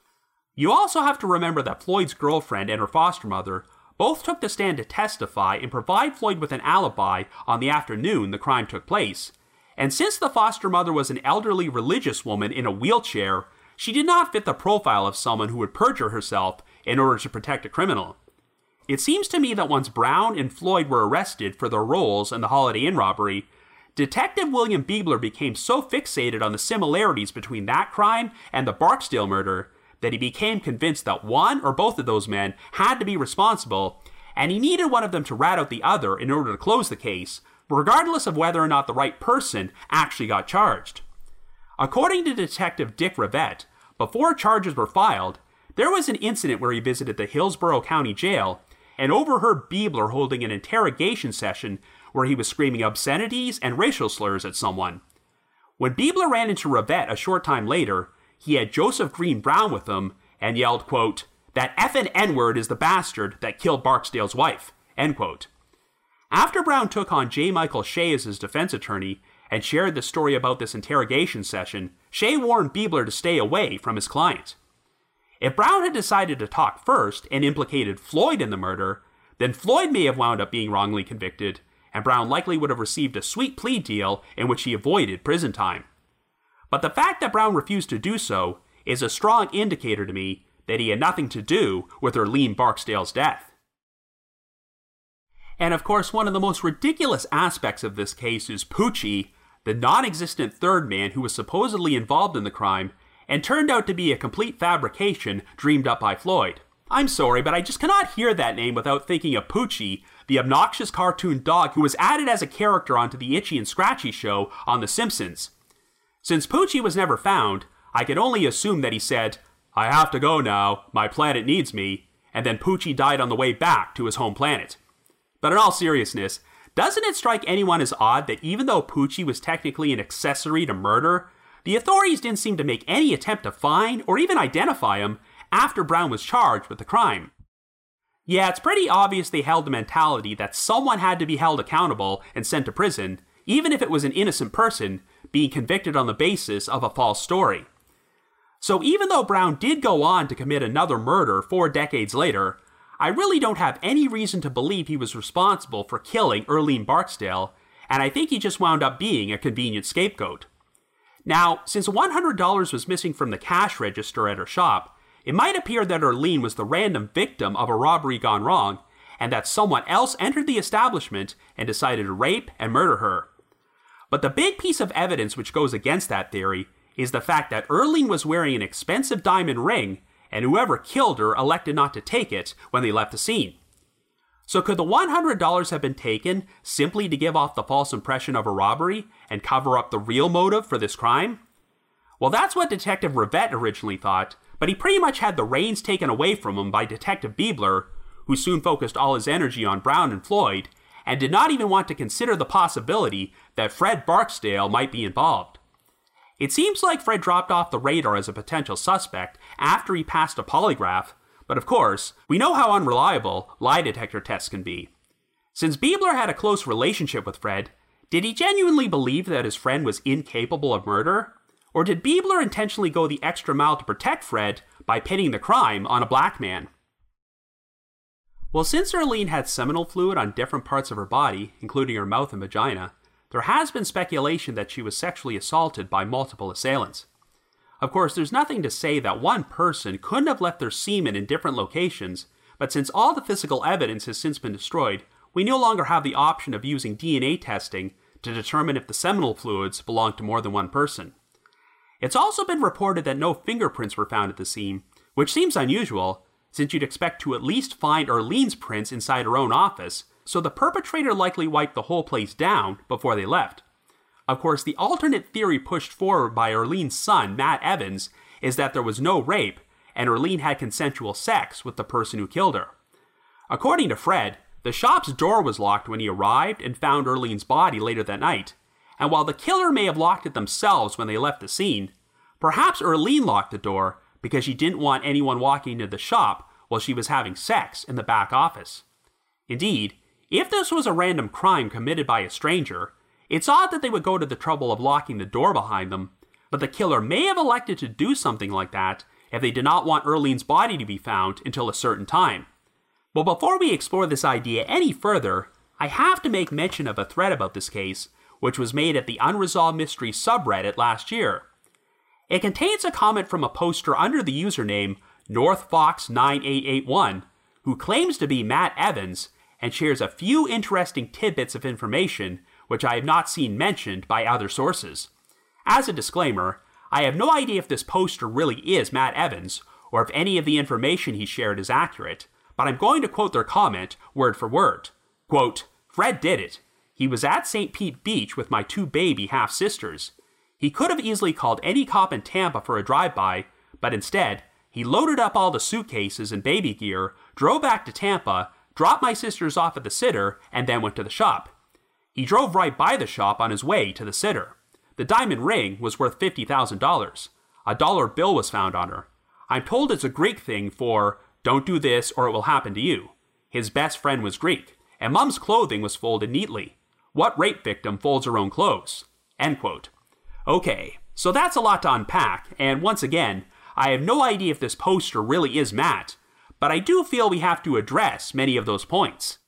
You also have to remember that Floyd's girlfriend and her foster mother both took the stand to testify and provide Floyd with an alibi on the afternoon the crime took place. And since the foster mother was an elderly religious woman in a wheelchair, she did not fit the profile of someone who would perjure herself in order to protect a criminal. It seems to me that once Brown and Floyd were arrested for their roles in the Holiday Inn robbery, Detective William Biebler became so fixated on the similarities between that crime and the Barksdale murder that he became convinced that one or both of those men had to be responsible, and he needed one of them to rat out the other in order to close the case, regardless of whether or not the right person actually got charged. According to Detective Dick Rivette, before charges were filed, there was an incident where he visited the Hillsborough County Jail and overheard Biebler holding an interrogation session where he was screaming obscenities and racial slurs at someone. When Biebler ran into Rivette a short time later, he had Joseph Green Brown with him and yelled, quote, "That effing N-word is the bastard that killed Barksdale's wife," end quote. After Brown took on J. Michael Shea as his defense attorney and shared the story about this interrogation session, Shea warned Biebler to stay away from his client. If Brown had decided to talk first and implicated Floyd in the murder, then Floyd may have wound up being wrongly convicted, and Brown likely would have received a sweet plea deal in which he avoided prison time. But the fact that Brown refused to do so is a strong indicator to me that he had nothing to do with Earlene Barksdale's death. And of course, one of the most ridiculous aspects of this case is Poochie, the non-existent third man who was supposedly involved in the crime and turned out to be a complete fabrication dreamed up by Floyd. I'm sorry, but I just cannot hear that name without thinking of Poochie, the obnoxious cartoon dog who was added as a character onto the Itchy and Scratchy show on The Simpsons. Since Poochie was never found, I can only assume that he said, "I have to go now, my planet needs me," and then Poochie died on the way back to his home planet. But in all seriousness, doesn't it strike anyone as odd that even though Poochie was technically an accessory to murder, the authorities didn't seem to make any attempt to find or even identify him, after Brown was charged with the crime. Yeah, it's pretty obvious they held the mentality that someone had to be held accountable and sent to prison, even if it was an innocent person being convicted on the basis of a false story. So even though Brown did go on to commit another murder 4 decades later, I really don't have any reason to believe he was responsible for killing Earlene Barksdale, and I think he just wound up being a convenient scapegoat. Now, since $100 was missing from the cash register at her shop, it might appear that Earlene was the random victim of a robbery gone wrong, and that someone else entered the establishment and decided to rape and murder her. But the big piece of evidence which goes against that theory is the fact that Earlene was wearing an expensive diamond ring, and whoever killed her elected not to take it when they left the scene. So could the $100 have been taken simply to give off the false impression of a robbery and cover up the real motive for this crime? Well, that's what Detective Rivette originally thought, but he pretty much had the reins taken away from him by Detective Biebler, who soon focused all his energy on Brown and Floyd, and did not even want to consider the possibility that Fred Barksdale might be involved. It seems like Fred dropped off the radar as a potential suspect after he passed a polygraph, but of course, we know how unreliable lie detector tests can be. Since Biebler had a close relationship with Fred, did he genuinely believe that his friend was incapable of murder? Or did Biebler intentionally go the extra mile to protect Fred by pinning the crime on a black man? Well, since Earlene had seminal fluid on different parts of her body, including her mouth and vagina, there has been speculation that she was sexually assaulted by multiple assailants. Of course, there's nothing to say that one person couldn't have left their semen in different locations, but since all the physical evidence has since been destroyed, we no longer have the option of using DNA testing to determine if the seminal fluids belong to more than one person. It's also been reported that no fingerprints were found at the scene, which seems unusual, since you'd expect to at least find Earlene's prints inside her own office, so the perpetrator likely wiped the whole place down before they left. Of course, the alternate theory pushed forward by Earlene's son, Matt Evans, is that there was no rape, and Earlene had consensual sex with the person who killed her. According to Fred, the shop's door was locked when he arrived and found Earlene's body later that night, and while the killer may have locked it themselves when they left the scene, perhaps Earlene locked the door because she didn't want anyone walking into the shop while she was having sex in the back office. Indeed, if this was a random crime committed by a stranger, it's odd that they would go to the trouble of locking the door behind them, but the killer may have elected to do something like that if they did not want Earlene's body to be found until a certain time. But before we explore this idea any further, I have to make mention of a thread about this case, which was made at the Unresolved Mysteries subreddit last year. It contains a comment from a poster under the username NorthFox9881, who claims to be Matt Evans and shares a few interesting tidbits of information which I have not seen mentioned by other sources. As a disclaimer, I have no idea if this poster really is Matt Evans, or if any of the information he shared is accurate, but I'm going to quote their comment word for word. Quote, "Fred did it. He was at St. Pete Beach with my 2 baby half-sisters. He could have easily called any cop in Tampa for a drive-by, but instead, he loaded up all the suitcases and baby gear, drove back to Tampa, dropped my sisters off at the sitter, and then went to the shop. He drove right by the shop on his way to the sitter. The diamond ring was worth $50,000. A dollar bill was found on her. I'm told it's a Greek thing for, don't do this or it will happen to you. His best friend was Greek, and Mom's clothing was folded neatly. What rape victim folds her own clothes?" End quote. Okay, so that's a lot to unpack, and once again, I have no idea if this poster really is Matt, but I do feel we have to address many of those points.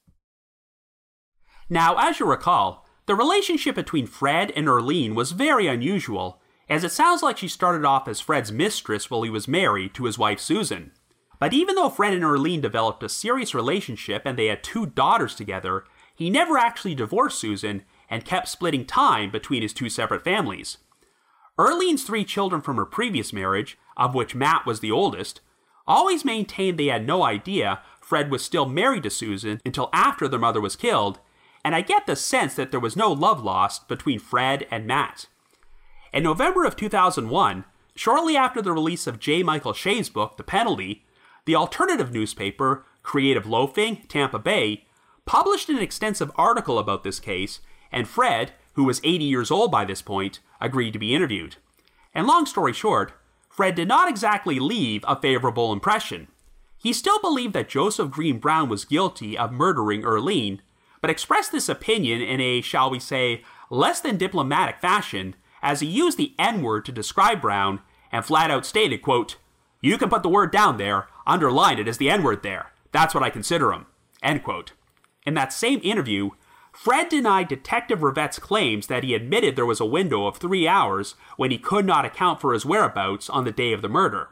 Now, as you recall, the relationship between Fred and Earlene was very unusual, as it sounds like she started off as Fred's mistress while he was married to his wife Susan. But even though Fred and Earlene developed a serious relationship and they had 2 daughters together, he never actually divorced Susan and kept splitting time between his 2 separate families. Earlene's 3 children from her previous marriage, of which Matt was the oldest, always maintained they had no idea Fred was still married to Susan until after their mother was killed, and I get the sense that there was no love lost between Fred and Matt. In November of 2001, shortly after the release of J. Michael Shea's book, The Penalty, the alternative newspaper, Creative Loafing, Tampa Bay, published an extensive article about this case, and Fred, who was 80 years old by this point, agreed to be interviewed. And long story short, Fred did not exactly leave a favorable impression. He still believed that Joseph Green Brown was guilty of murdering Earlene, but expressed this opinion in a, shall we say, less than diplomatic fashion, as he used the N-word to describe Brown and flat out stated, quote, "You can put the word down there, underline it as the N-word there. That's what I consider him," end quote. In that same interview, Fred denied Detective Rivette's claims that he admitted there was a window of 3 hours when he could not account for his whereabouts on the day of the murder.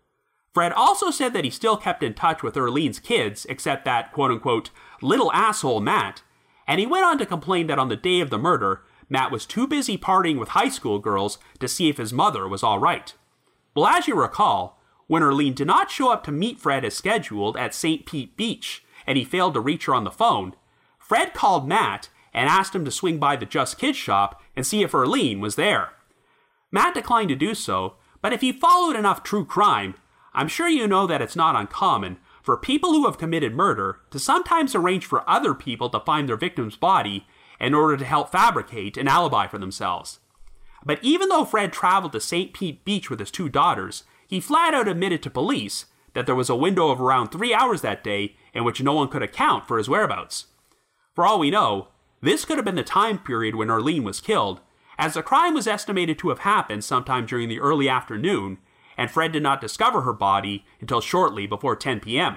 Fred also said that he still kept in touch with Earlene's kids, except that, quote-unquote, little asshole Matt, and he went on to complain that on the day of the murder, Matt was too busy partying with high school girls to see if his mother was all right. Well, as you recall, when Earlene did not show up to meet Fred as scheduled at St. Pete Beach, and he failed to reach her on the phone, Fred called Matt and asked him to swing by the Just Kids shop and see if Earlene was there. Matt declined to do so, but if you followed enough true crime, I'm sure you know that it's not uncommon for people who have committed murder to sometimes arrange for other people to find their victim's body in order to help fabricate an alibi for themselves. But even though Fred traveled to St. Pete Beach with his 2 daughters, he flat out admitted to police that there was a window of around 3 hours that day in which no one could account for his whereabouts. For all we know, this could have been the time period when Earlene was killed, as the crime was estimated to have happened sometime during the early afternoon, and Fred did not discover her body until shortly before 10 p.m.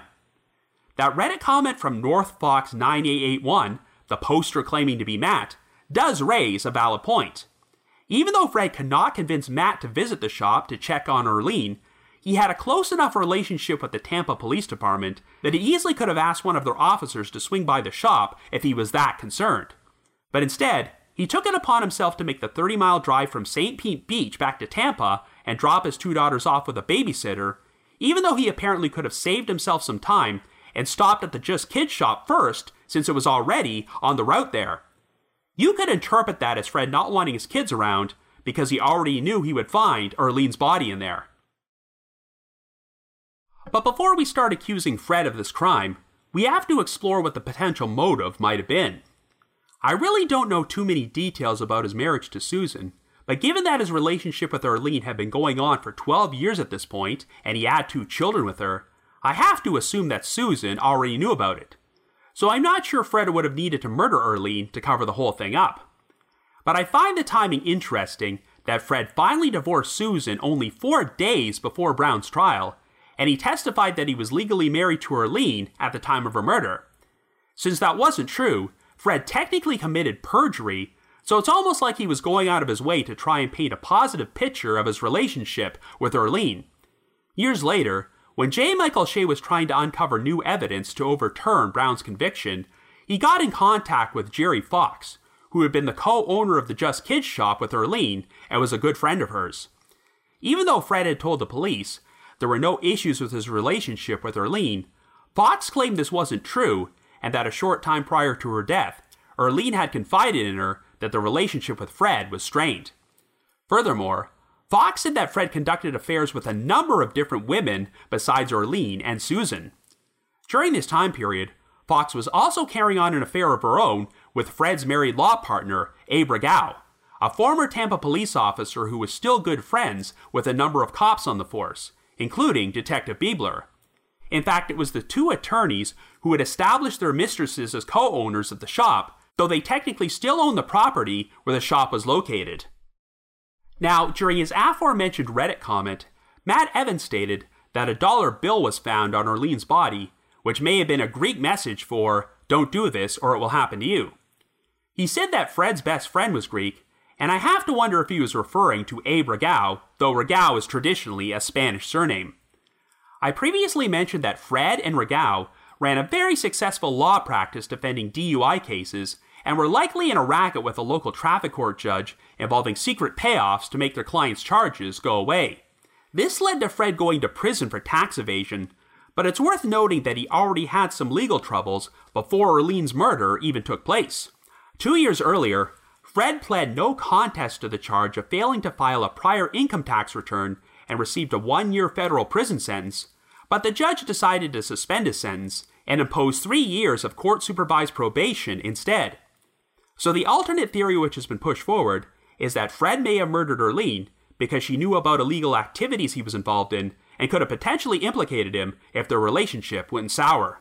That Reddit comment from NorthFox9881, the poster claiming to be Matt, does raise a valid point. Even though Fred could not convince Matt to visit the shop to check on Earlene, he had a close enough relationship with the Tampa Police Department that he easily could have asked one of their officers to swing by the shop if he was that concerned. But instead, he took it upon himself to make the 30-mile drive from St. Pete Beach back to Tampa and drop his 2 daughters off with a babysitter, even though he apparently could have saved himself some time and stopped at the Just Kids shop first, since it was already on the route there. You could interpret that as Fred not wanting his kids around because he already knew he would find Earlene's body in there. But before we start accusing Fred of this crime, we have to explore what the potential motive might have been. I really don't know too many details about his marriage to Susan, but given that his relationship with Earlene had been going on for 12 years at this point, and he had 2 children with her, I have to assume that Susan already knew about it. So I'm not sure Fred would have needed to murder Earlene to cover the whole thing up. But I find the timing interesting that Fred finally divorced Susan only 4 days before Brown's trial, and he testified that he was legally married to Earlene at the time of her murder. Since that wasn't true, Fred technically committed perjury, so it's almost like he was going out of his way to try and paint a positive picture of his relationship with Earlene. Years later, when J. Michael Shea was trying to uncover new evidence to overturn Brown's conviction, he got in contact with Jerry Fox, who had been the co-owner of the Just Kids shop with Earlene and was a good friend of hers. Even though Fred had told the police there were no issues with his relationship with Earlene, Fox claimed this wasn't true and that a short time prior to her death, Earlene had confided in her that the relationship with Fred was strained. Furthermore, Fox said that Fred conducted affairs with a number of different women besides Earlene and Susan. During this time period, Fox was also carrying on an affair of her own with Fred's married law partner, Abe Regau, a former Tampa police officer who was still good friends with a number of cops on the force, including Detective Biebler. In fact, it was the 2 attorneys who had established their mistresses as co-owners of the shop, though they technically still owned the property where the shop was located. Now, during his aforementioned Reddit comment, Matt Evans stated that a dollar bill was found on Earlene's body, which may have been a Greek message for, "Don't do this or it will happen to you." He said that Fred's best friend was Greek, and I have to wonder if he was referring to Abe Regau, though Regau is traditionally a Spanish surname. I previously mentioned that Fred and Regau ran a very successful law practice defending DUI cases and were likely in a racket with a local traffic court judge involving secret payoffs to make their clients' charges go away. This led to Fred going to prison for tax evasion, but it's worth noting that he already had some legal troubles before Earlene's murder even took place. 2 years earlier, Fred pled no contest to the charge of failing to file a prior income tax return and received a 1-year federal prison sentence, but the judge decided to suspend his sentence and impose 3 years of court-supervised probation instead. So the alternate theory which has been pushed forward is that Fred may have murdered Earlene because she knew about illegal activities he was involved in and could have potentially implicated him if their relationship went sour.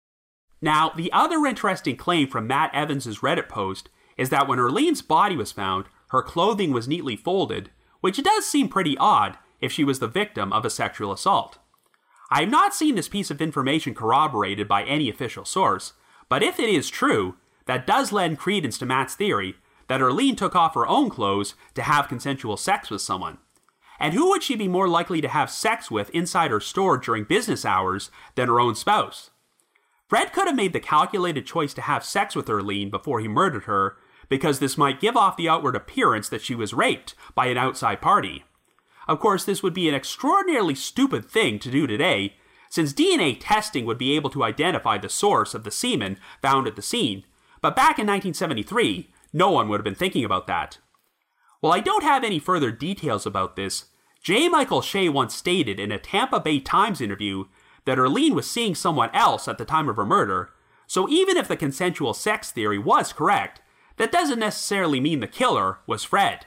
Now, the other interesting claim from Matt Evans' Reddit post is that when Erlene's body was found, her clothing was neatly folded, which does seem pretty odd if she was the victim of a sexual assault. I have not seen this piece of information corroborated by any official source, but if it is true, that does lend credence to Matt's theory that Erlene took off her own clothes to have consensual sex with someone. And who would she be more likely to have sex with inside her store during business hours than her own spouse? Fred could have made the calculated choice to have sex with Erlene before he murdered her, because this might give off the outward appearance that she was raped by an outside party. Of course, this would be an extraordinarily stupid thing to do today, since DNA testing would be able to identify the source of the semen found at the scene, but back in 1973, no one would have been thinking about that. While I don't have any further details about this, J. Michael Shea once stated in a Tampa Bay Times interview that Erlene was seeing someone else at the time of her murder, so even if the consensual sex theory was correct, that doesn't necessarily mean the killer was Fred.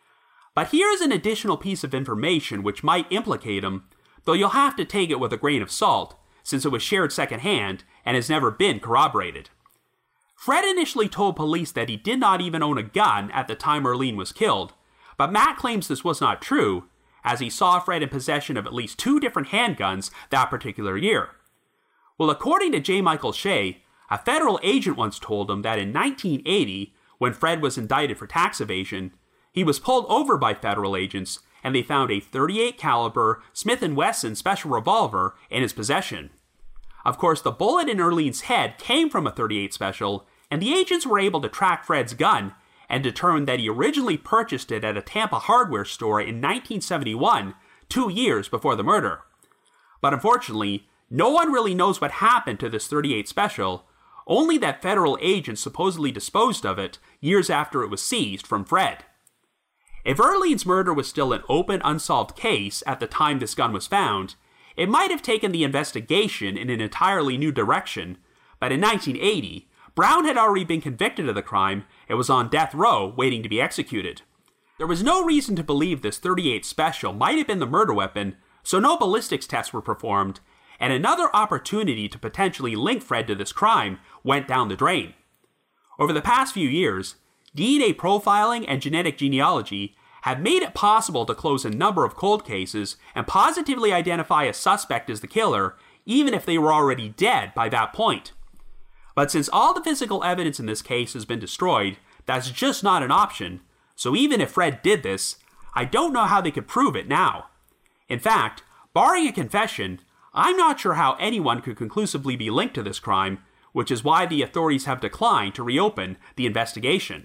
But here's an additional piece of information which might implicate him, though you'll have to take it with a grain of salt, since it was shared secondhand and has never been corroborated. Fred initially told police that he did not even own a gun at the time Erlene was killed, but Matt claims this was not true, as he saw Fred in possession of at least 2 different handguns that particular year. Well, according to J. Michael Shea, a federal agent once told him that in 1980, when Fred was indicted for tax evasion, he was pulled over by federal agents and they found a .38 caliber Smith & Wesson special revolver in his possession. Of course, the bullet in Erlene's head came from a .38 special, and the agents were able to track Fred's gun and determined that he originally purchased it at a Tampa hardware store in 1971, 2 years before the murder. But unfortunately, no one really knows what happened to this .38 special, only that federal agents supposedly disposed of it years after it was seized from Fred. If Erlene's murder was still an open, unsolved case at the time this gun was found, it might have taken the investigation in an entirely new direction, but in 1980, Brown had already been convicted of the crime and was on death row waiting to be executed. There was no reason to believe this .38 special might have been the murder weapon, so no ballistics tests were performed, and another opportunity to potentially link Fred to this crime went down the drain. Over the past few years, DNA profiling and genetic genealogy have made it possible to close a number of cold cases and positively identify a suspect as the killer, even if they were already dead by that point. But since all the physical evidence in this case has been destroyed, that's just not an option, so even if Fred did this, I don't know how they could prove it now. In fact, barring a confession, I'm not sure how anyone could conclusively be linked to this crime, which is why the authorities have declined to reopen the investigation.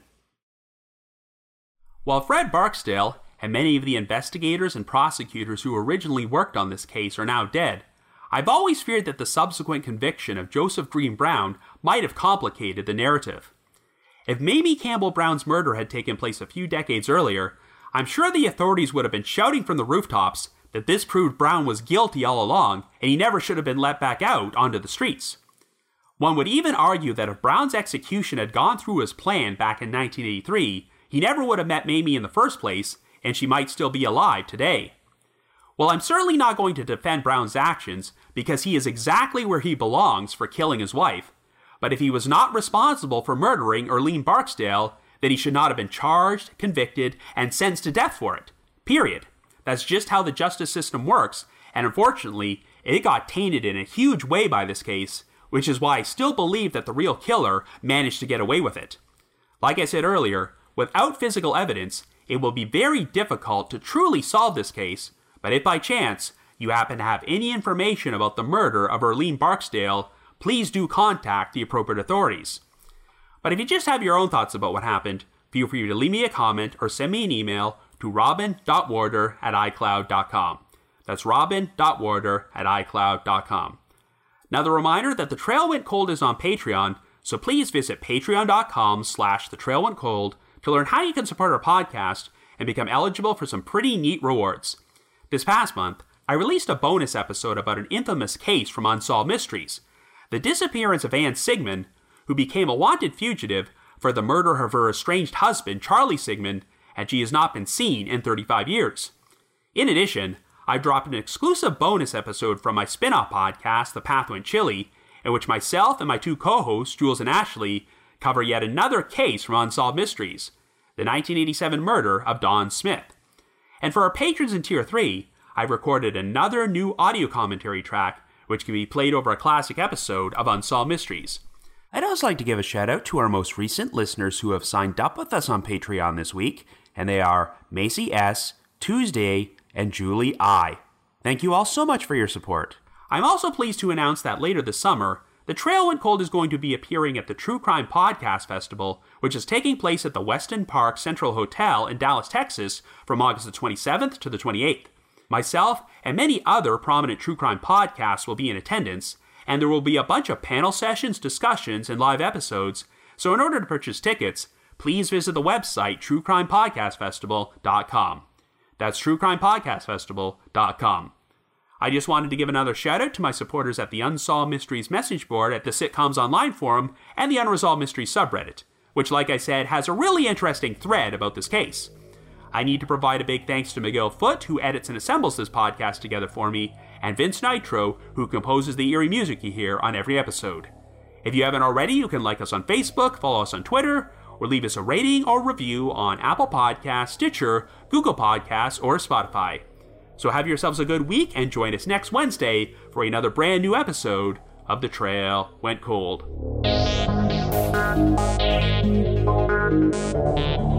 While Fred Barksdale and many of the investigators and prosecutors who originally worked on this case are now dead, I've always feared that the subsequent conviction of Joseph Green Brown might have complicated the narrative. If Mamie Campbell Brown's murder had taken place a few decades earlier, I'm sure the authorities would have been shouting from the rooftops that this proved Brown was guilty all along and he never should have been let back out onto the streets. One would even argue that if Brown's execution had gone through as planned back in 1983, he never would have met Mamie in the first place, and she might still be alive today. Well, I'm certainly not going to defend Brown's actions, because he is exactly where he belongs for killing his wife, but if he was not responsible for murdering Erlene Barksdale, then he should not have been charged, convicted, and sentenced to death for it. Period. That's just how the justice system works, and unfortunately, it got tainted in a huge way by this case, which is why I still believe that the real killer managed to get away with it. Like I said earlier, without physical evidence, it will be very difficult to truly solve this case, but if by chance you happen to have any information about the murder of Erlene Barksdale, please do contact the appropriate authorities. But if you just have your own thoughts about what happened, feel free to leave me a comment or send me an email to robin.warder@icloud.com. That's robin.warder@icloud.com. Another reminder that The Trail Went Cold is on Patreon, so please visit patreon.com/thetrailwentcold to learn how you can support our podcast and become eligible for some pretty neat rewards. This past month, I released a bonus episode about an infamous case from Unsolved Mysteries, the disappearance of Anne Sigmund, who became a wanted fugitive for the murder of her estranged husband, Charlie Sigmund, and she has not been seen in 35 years. In addition, I've dropped an exclusive bonus episode from my spin-off podcast, The Path Went Chili, in which myself and my two co-hosts, Jules and Ashley, cover yet another case from Unsolved Mysteries, the 1987 murder of Don Smith. And for our patrons in Tier 3, I've recorded another new audio commentary track, which can be played over a classic episode of Unsolved Mysteries. I'd also like to give a shout out to our most recent listeners who have signed up with us on Patreon this week, and they are Macy S., Tuesday, and Julie I. Thank you all so much for your support. I'm also pleased to announce that later this summer, The Trail Went Cold is going to be appearing at the True Crime Podcast Festival, which is taking place at the Weston Park Central Hotel in Dallas, Texas, from August the 27th to the 28th. Myself and many other prominent true crime podcasts will be in attendance, and there will be a bunch of panel sessions, discussions, and live episodes, so in order to purchase tickets, please visit the website truecrimepodcastfestival.com. That's truecrimepodcastfestival.com. I just wanted to give another shout out to my supporters at the Unsolved Mysteries message board at the Sitcoms Online forum and the Unresolved Mysteries subreddit, which, like I said, has a really interesting thread about this case. I need to provide a big thanks to Miguel Foote, who edits and assembles this podcast together for me, and Vince Nitro, who composes the eerie music you hear on every episode. If you haven't already, you can like us on Facebook, follow us on Twitter, or leave us a rating or review on Apple Podcasts, Stitcher, Google Podcasts, or Spotify. So have yourselves a good week and join us next Wednesday for another brand new episode of The Trail Went Cold.